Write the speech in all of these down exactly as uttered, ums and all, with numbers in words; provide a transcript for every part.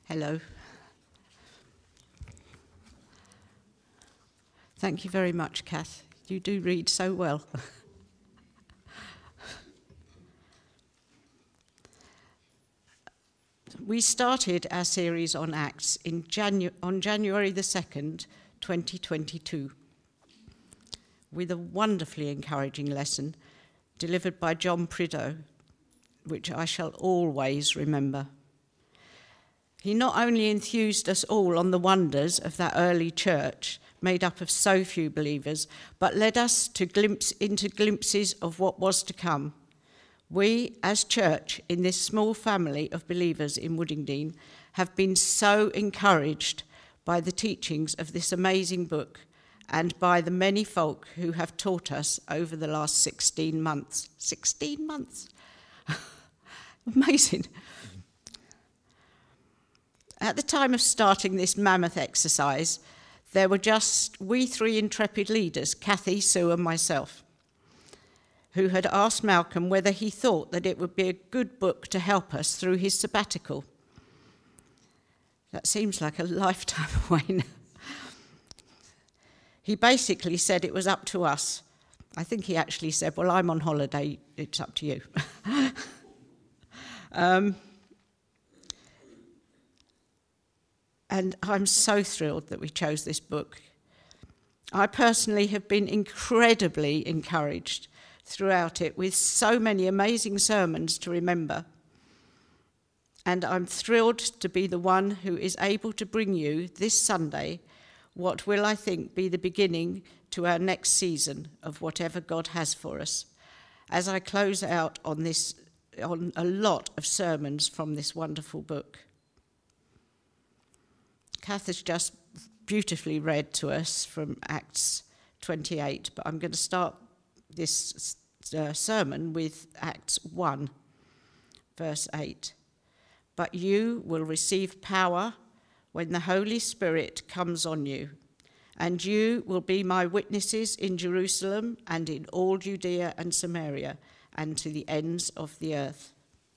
Hello. Thank you very much, Kath. You do read so well. We started our series on Acts in Janu- on January the second, twenty twenty-two, with a wonderfully encouraging lesson delivered by John Prideaux, which I shall always remember. He not only enthused us all on the wonders of that early church, made up of so few believers, but led us to glimpse into glimpses of what was to come. We, as church, in this small family of believers in Woodingdean, have been so encouraged by the teachings of this amazing book and by the many folk who have taught us over the last sixteen months. sixteen months! Amazing. At the time of starting this mammoth exercise, there were just we three intrepid leaders, Kathy, Sue and myself, who had asked Malcolm whether he thought that it would be a good book to help us through his sabbatical. That seems like a lifetime away now. He basically said it was up to us. I think he actually said, well, I'm on holiday, it's up to you. um, and I'm so thrilled that we chose this book. I personally have been incredibly encouraged throughout it with so many amazing sermons to remember. And I'm thrilled to be the one who is able to bring you this Sunday what will, I think, be the beginning to our next season of whatever God has for us, as I close out on this, on a lot of sermons from this wonderful book. Kath has just beautifully read to us from Acts twenty-eight, but I'm going to start this uh, sermon with Acts one, verse eight. But you will receive power when the Holy Spirit comes on you, and you will be my witnesses in Jerusalem and in all Judea and Samaria and to the ends of the earth.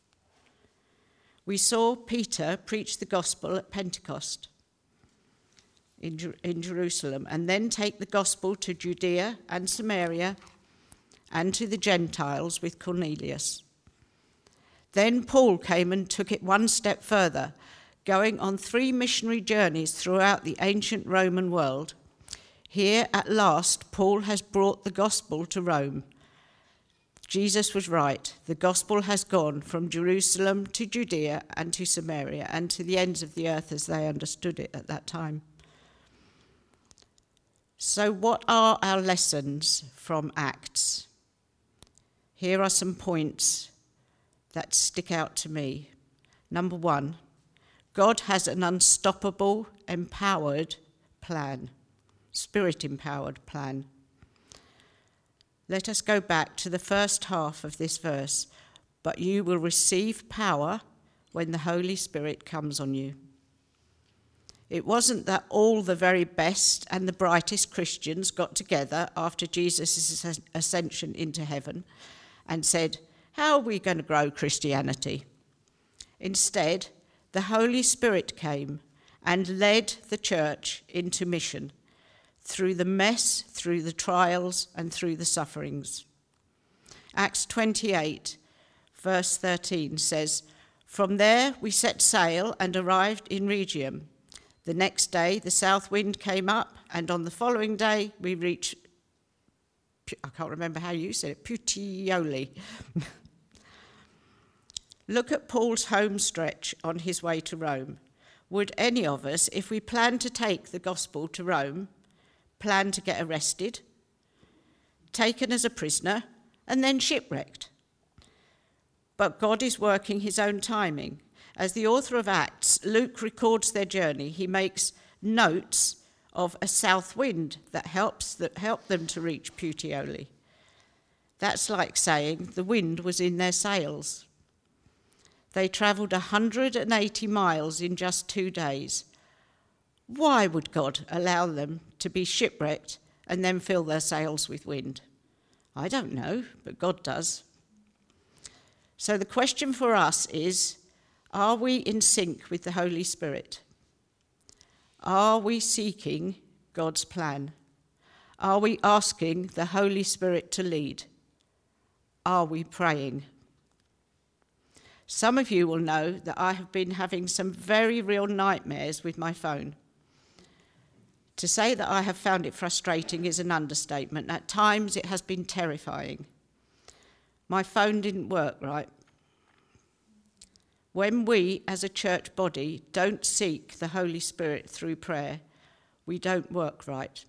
We saw Peter preach the gospel at Pentecost in, Jer- in Jerusalem, and then take the gospel to Judea and Samaria and to the Gentiles with Cornelius. Then Paul came and took it one step further, going on three missionary journeys throughout the ancient Roman world. Here, at last, Paul has brought the gospel to Rome. Jesus was right. The gospel has gone from Jerusalem to Judea and to Samaria and to the ends of the earth as they understood it at that time. So what are our lessons from Acts? Here are some points that stick out to me. Number one, God has an unstoppable, empowered plan, spirit-empowered plan. Let us go back to the first half of this verse. But you will receive power when the Holy Spirit comes on you. It wasn't that all the very best and the brightest Christians got together after Jesus' ascension into heaven and said, how are we going to grow Christianity? Instead, the Holy Spirit came and led the church into mission through the mess, through the trials, and through the sufferings. Acts twenty-eight, verse thirteen says, from there we set sail and arrived in Rhegium. The next day the south wind came up, and on the following day we reached, I can't remember how you said it, Puteoli. Look at Paul's home stretch on his way to Rome. Would any of us, if we planned to take the gospel to Rome, plan to get arrested, taken as a prisoner, and then shipwrecked? But God is working his own timing. As the author of Acts, Luke records their journey. He makes notes of a south wind that helps that helped them to reach Puteoli. That's like saying the wind was in their sails. They travelled one hundred eighty miles in just two days. Why would God allow them to be shipwrecked and then fill their sails with wind? I don't know, but God does. So the question for us is, Are we in sync with the Holy Spirit? Are we seeking God's plan? Are we asking the Holy Spirit to lead? Are we praying? Some of you will know that I have been having some very real nightmares with my phone. To say that I have found it frustrating is an understatement. At times it has been terrifying. My phone didn't work right. When we, as a church body, don't seek the Holy Spirit through prayer, we don't work right.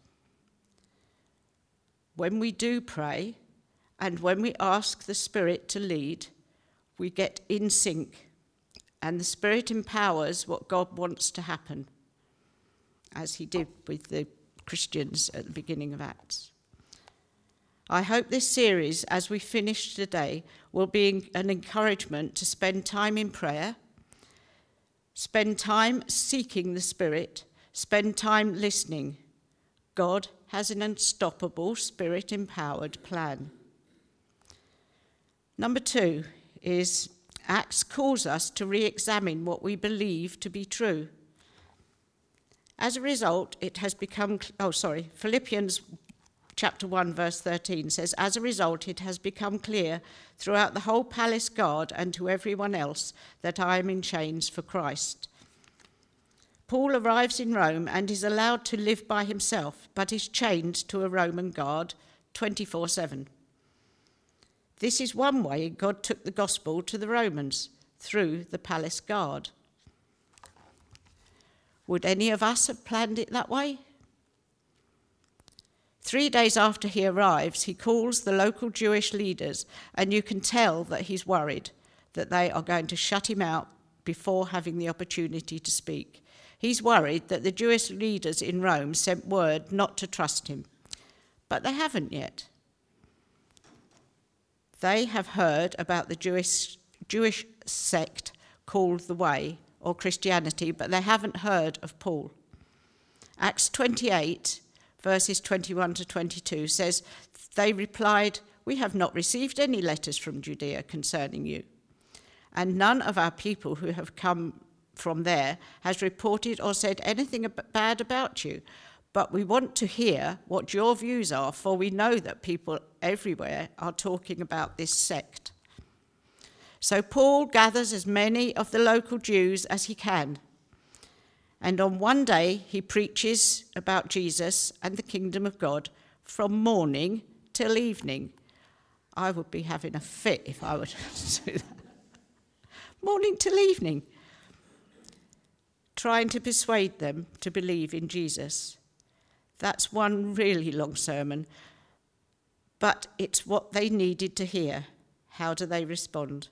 When we do pray, and when we ask the Spirit to lead, we get in sync, and the Spirit empowers what God wants to happen, as he did with the Christians at the beginning of Acts. I hope this series, as we finish today, will be an encouragement to spend time in prayer, spend time seeking the Spirit, spend time listening. God has an unstoppable, Spirit-empowered plan. Number two is Acts calls us to re-examine what we believe to be true. As a result, it has become, oh sorry, Philippians chapter one verse thirteen says, as a result it has become clear throughout the whole palace guard and to everyone else that I am in chains for Christ. Paul arrives in Rome and is allowed to live by himself, but is chained to a Roman guard twenty-four seven. This is one way God took the gospel to the Romans, through the palace guard. Would any of us have planned it that way? Three days after he arrives, he calls the local Jewish leaders, and you can tell that he's worried that they are going to shut him out before having the opportunity to speak. He's worried that the Jewish leaders in Rome sent word not to trust him, but they haven't yet. They have heard about the Jewish, Jewish sect called the Way, or Christianity, but they haven't heard of Paul. Acts twenty-eight, verses twenty-one to twenty-two says, they replied, we have not received any letters from Judea concerning you, and none of our people who have come from there has reported or said anything bad about you. But we want to hear what your views are, for we know that people everywhere are talking about this sect. So Paul gathers as many of the local Jews as he can. And on one day, he preaches about Jesus and the kingdom of God from morning till evening. I would be having a fit if I were to do that. Morning till evening. Trying to persuade them to believe in Jesus. That's one really long sermon, but it's what they needed to hear. How do they respond?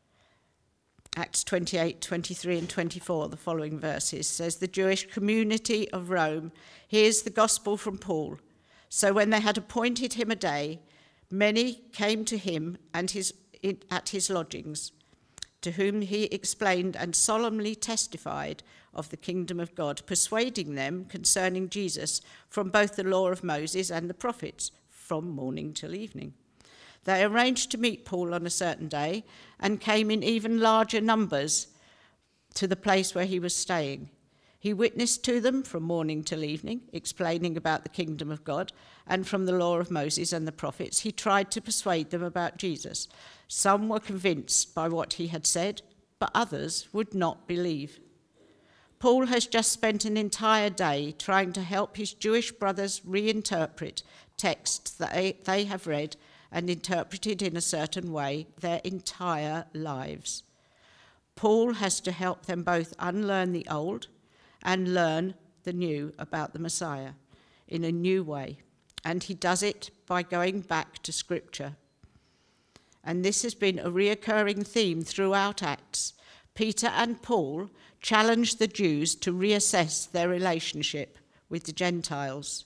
Acts twenty-eight, twenty-three and twenty-four, the following verses, says, the Jewish community of Rome hears the gospel from Paul. So when they had appointed him a day, many came to him and his, at his lodgings, to whom he explained and solemnly testified of the kingdom of God, persuading them concerning Jesus from both the law of Moses and the prophets, from morning till evening. They arranged to meet Paul on a certain day and came in even larger numbers to the place where he was staying. He witnessed to them from morning till evening, explaining about the kingdom of God, and from the law of Moses and the prophets, he tried to persuade them about Jesus. Some were convinced by what he had said, but others would not believe. Paul has just spent an entire day trying to help his Jewish brothers reinterpret texts that they have read and interpreted in a certain way their entire lives. Paul has to help them both unlearn the old and learn the new about the Messiah in a new way. And he does it by going back to Scripture. And this has been a reoccurring theme throughout Acts. Peter and Paul challenged the Jews to reassess their relationship with the Gentiles.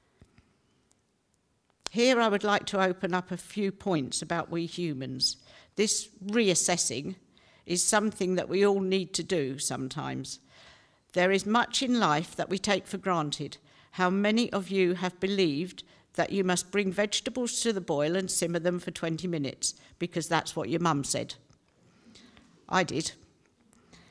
Here I would like to open up a few points about we humans. This reassessing is something that we all need to do sometimes. There is much in life that we take for granted. How many of you have believed that you must bring vegetables to the boil and simmer them for twenty minutes because that's what your mum said? I did.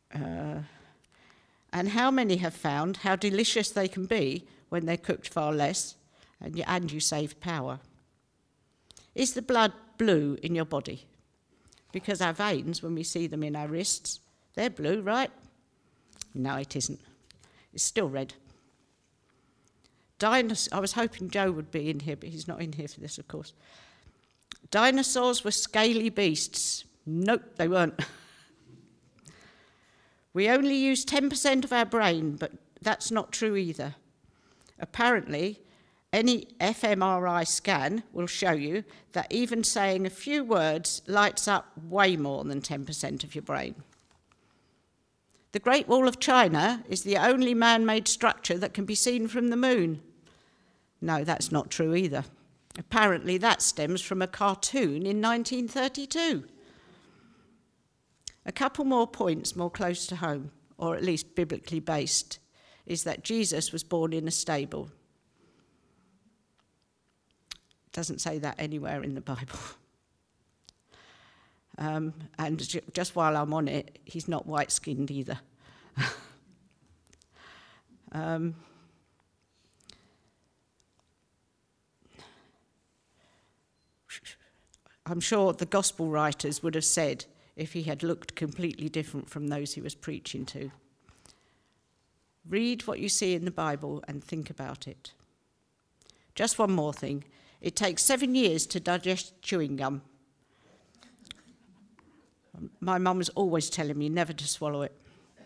Uh, and how many have found how delicious they can be when they're cooked far less, and you, and you save power? Is the blood blue in your body? Because our veins, when we see them in our wrists, they're blue, right? No, it isn't. It's still red. Dinos- I was hoping Joe would be in here, but he's not in here for this, of course. Dinosaurs were scaly beasts. Nope, they weren't. We only use ten percent of our brain, but that's not true either. Apparently, any f M R I scan will show you that even saying a few words lights up way more than ten percent of your brain. The Great Wall of China is the only man-made structure that can be seen from the moon. No, that's not true either. Apparently, that stems from a cartoon in nineteen thirty-two. A couple more points more close to home, or at least biblically based, is that Jesus was born in a stable. It doesn't say that anywhere in the Bible. Um, and j- just while I'm on it, he's not white-skinned either. um, I'm sure the gospel writers would have said if he had looked completely different from those he was preaching to. Read what you see in the Bible and think about it. Just one more thing. It takes seven years to digest chewing gum. My mum was always telling me never to swallow it.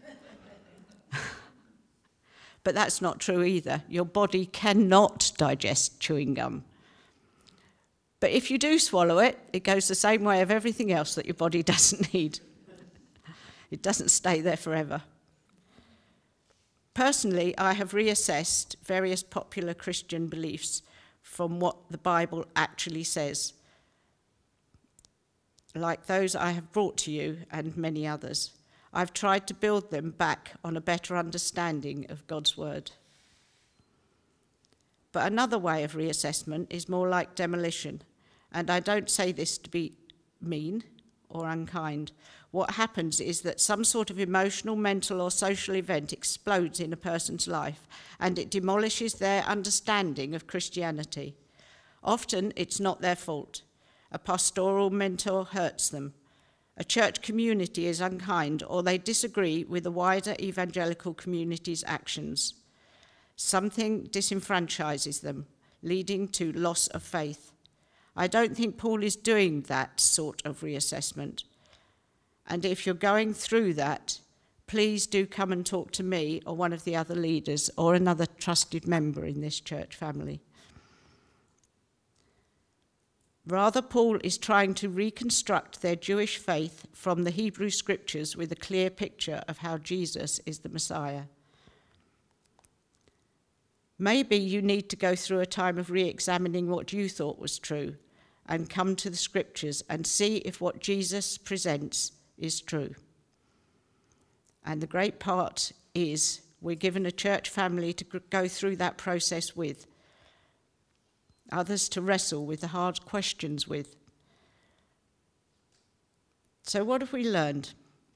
But that's not true either. Your body cannot digest chewing gum. But if you do swallow it, it goes the same way of everything else that your body doesn't need. It doesn't stay there forever. Personally, I have reassessed various popular Christian beliefs from what the Bible actually says, like those I have brought to you and many others. I've tried to build them back on a better understanding of God's word. But another way of reassessment is more like demolition, and I don't say this to be mean or unkind. What happens is that some sort of emotional, mental, or social event explodes in a person's life, and it demolishes their understanding of Christianity. Often, it's not their fault. A pastoral mentor hurts them. A church community is unkind, or they disagree with the wider evangelical community's actions. Something disenfranchises them, leading to loss of faith. I don't think Paul is doing that sort of reassessment. And if you're going through that, please do come and talk to me or one of the other leaders or another trusted member in this church family. Rather, Paul is trying to reconstruct their Jewish faith from the Hebrew scriptures with a clear picture of how Jesus is the Messiah. Maybe you need to go through a time of re-examining what you thought was true and come to the scriptures and see if what Jesus presents is true. And the great part is we're given a church family to go through that process with, others to wrestle with the hard questions with. So what have we learned?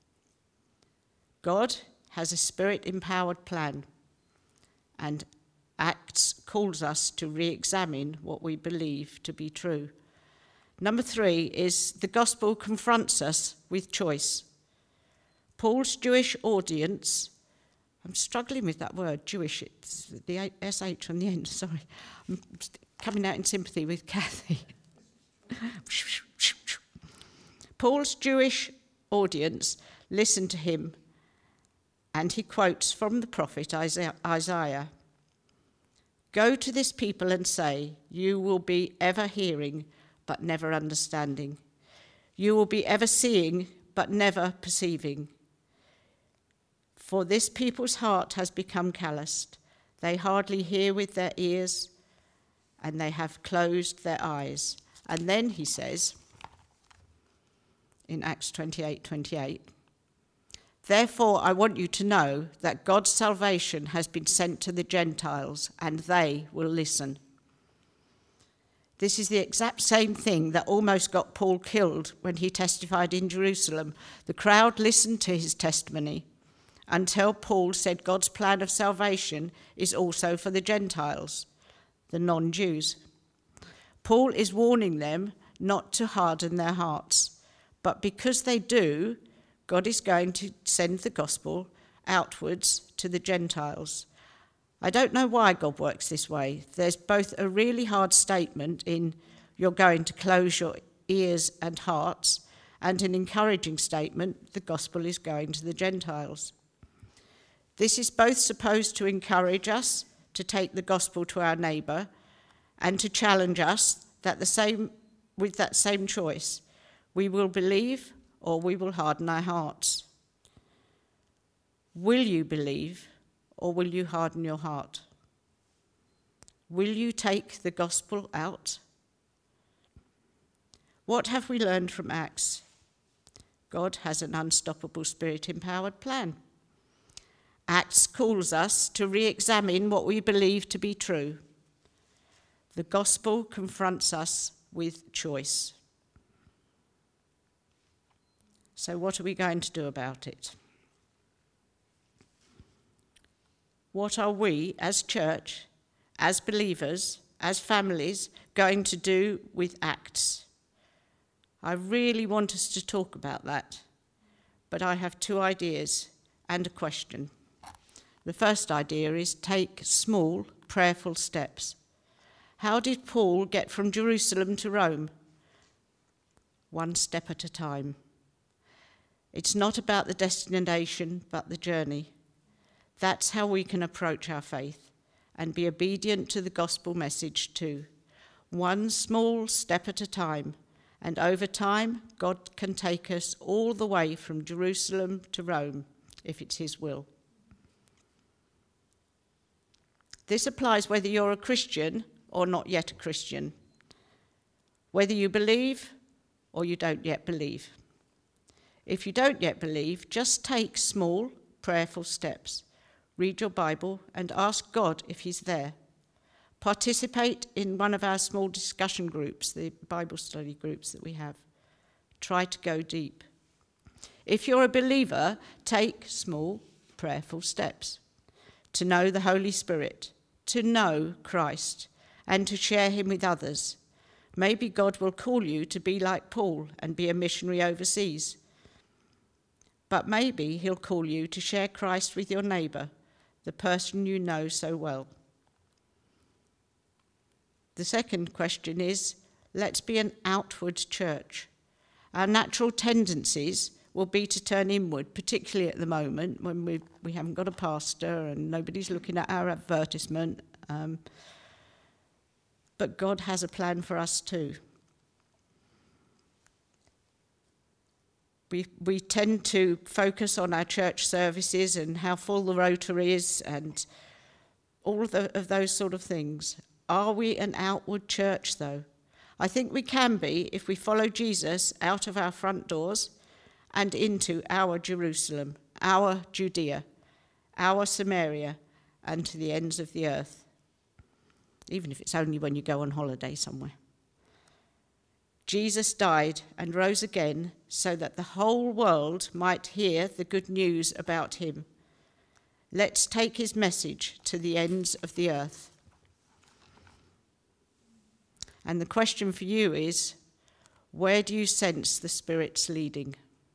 God has a spirit-empowered plan, and Acts calls us to re-examine what we believe to be true. Number three is the gospel confronts us with choice. Paul's Jewish audience, I'm struggling with that word, Jewish, it's the S H on the end, sorry. I'm coming out in sympathy with Kathy. Paul's Jewish audience listened to him, and he quotes from the prophet Isaiah. Go to this people and say, you will be ever hearing, but never understanding. You will be ever seeing, but never perceiving. For this people's heart has become calloused. They hardly hear with their ears, and they have closed their eyes. And then he says, in Acts twenty-eight twenty-eight, therefore I want you to know that God's salvation has been sent to the Gentiles, and they will listen. This is the exact same thing that almost got Paul killed when he testified in Jerusalem. The crowd listened to his testimony, until Paul said God's plan of salvation is also for the Gentiles, the non-Jews. Paul is warning them not to harden their hearts, but because they do, God is going to send the gospel outwards to the Gentiles. I don't know why God works this way. There's both a really hard statement in you're going to close your ears and hearts, and an encouraging statement, the gospel is going to the Gentiles. This is both supposed to encourage us to take the gospel to our neighbour and to challenge us that the same with that same choice. We will believe or we will harden our hearts. Will you believe or will you harden your heart? Will you take the gospel out? What have we learned from Acts? God has an unstoppable spirit-empowered plan. Acts calls us to re-examine what we believe to be true. The gospel confronts us with choice. So what are we going to do about it? What are we as church, as believers, as families going to do with Acts? I really want us to talk about that, but I have two ideas and a question. The first idea is take small, prayerful steps. How did Paul get from Jerusalem to Rome? One step at a time. It's not about the destination, but the journey. That's how we can approach our faith and be obedient to the gospel message too. One small step at a time, and over time, God can take us all the way from Jerusalem to Rome, if it's his will. This applies whether you're a Christian or not yet a Christian, whether you believe or you don't yet believe. If you don't yet believe, just take small, prayerful steps. Read your Bible and ask God if he's there. Participate in one of our small discussion groups, the Bible study groups that we have. Try to go deep. If you're a believer, take small, prayerful steps to know the Holy Spirit, to know Christ, and to share him with others. Maybe God will call you to be like Paul and be a missionary overseas. But maybe he'll call you to share Christ with your neighbour, the person you know so well. The second question is, let's be an outward church. Our natural tendencies will be to turn inward, particularly at the moment when we we haven't got a pastor and nobody's looking at our advertisement. Um, but God has a plan for us too. We we tend to focus on our church services and how full the rotary is and all of, the, of those sort of things. Are we an outward church, though? I think we can be if we follow Jesus out of our front doors and into our Jerusalem, our Judea, our Samaria, and to the ends of the earth, even if it's only when you go on holiday somewhere. Jesus died and rose again so that the whole world might hear the good news about him. Let's take his message to the ends of the earth. And the question for you is, where do you sense the Spirit's leading?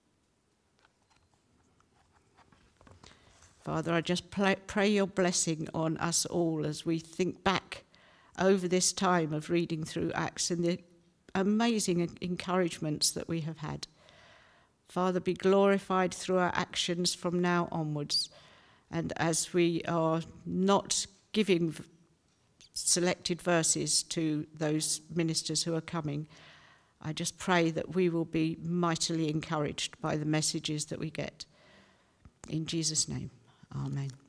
Father, I just pray your blessing on us all as we think back over this time of reading through Acts and the amazing encouragements that we have had. Father, be glorified through our actions from now onwards. And as we are not giving selected verses to those ministers who are coming, I just pray that we will be mightily encouraged by the messages that we get. In Jesus' name, amen.